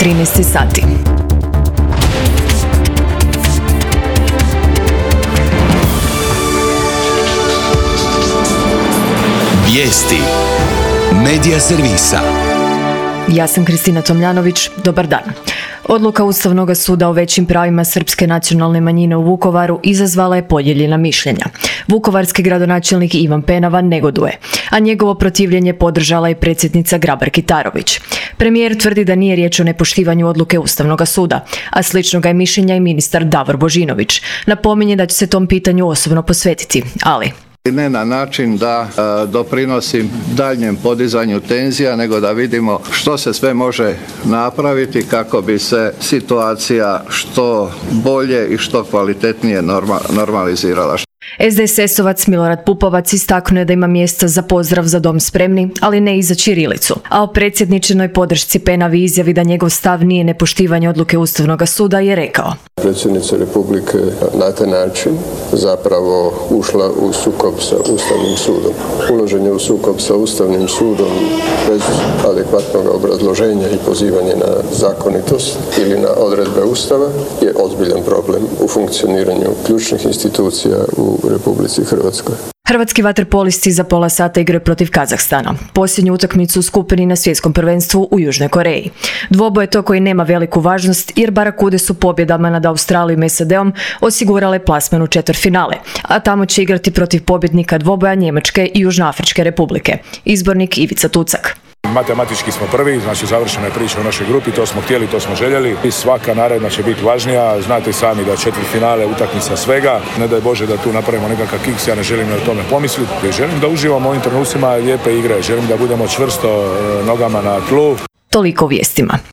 13 sati. Vijesti Medija servisa. Ja sam Kristina Tomljanović, dobar dan. Odluka Ustavnog suda o većim pravima srpske nacionalne manjine u Vukovaru izazvala je podijeljena mišljenja. Vukovarski gradonačelnik Ivan Penava negoduje, a njegovo protivljenje podržala je predsjednica Grabar-Kitarović. Premijer tvrdi da nije riječ o nepoštivanju odluke Ustavnog suda, a sličnoga je mišljenja i ministar Davor Božinović. Napominje da će se tom pitanju osobno posvetiti, ali ne na način da doprinosim daljnjem podizanju tenzija, nego da vidimo što se sve može napraviti kako bi se situacija što bolje i što kvalitetnije normalizirala. SDSS-ovac Milorad Pupovac istaknuo je da ima mjesta za pozdrav Za dom spremni, ali ne i za ćirilicu. A o predsjedničinoj podršci Penavi izjavi da njegov stav nije nepoštivanje odluke Ustavnog suda je rekao: Predsjednica Republike na taj način zapravo ušla u sukob sa Ustavnim sudom. Ulaženje u sukob sa Ustavnim sudom bez adekvatnog obrazloženja i pozivanje na zakonitost ili na odredbe Ustava je ozbiljan problem u funkcioniranju ključnih institucija u Republici Hrvatskoj. Hrvatski vaterpolisti za pola sata igraju protiv Kazahstana, posljednju utakmicu u skupini na svjetskom prvenstvu u Južnoj Koreji. Dvoboj je to koji nema veliku važnost jer Barakude su pobjedama nad Australijom i SAD-om osigurale plasman u četvrtfinale, a tamo će igrati protiv pobjednika dvoboja Njemačke i Južnoafričke Republike. Izbornik Ivica Tucak. Matematički smo prvi, znači završena je priča u našoj grupi, to smo htjeli, to smo željeli i svaka naredna će biti važnija. Znate sami da četvrtfinale utakmica svega, ne daj Bože da tu napravimo nekakav kiks, ja ne želim o tome pomisliti. Želim da uživamo u ovim trenucima lijepe igre, želim da budemo čvrsto nogama na tlu. Toliko u vijestima.